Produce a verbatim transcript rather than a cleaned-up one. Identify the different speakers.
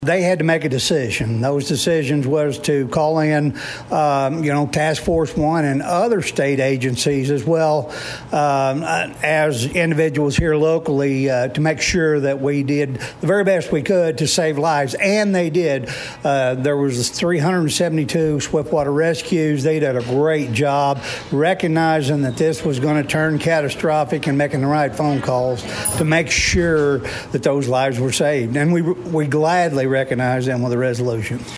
Speaker 1: They had to make a decision. Those decisions was to call in, um, you know, Task Force One and other state agencies as well um, as individuals here locally uh, to make sure that we did the very best we could to save lives, and they did. Uh, there was three hundred seventy-two swiftwater rescues. They did a great job recognizing that this was going to turn catastrophic and making the right phone calls to make sure that those lives were saved, and we we gladly recognize them with a resolution.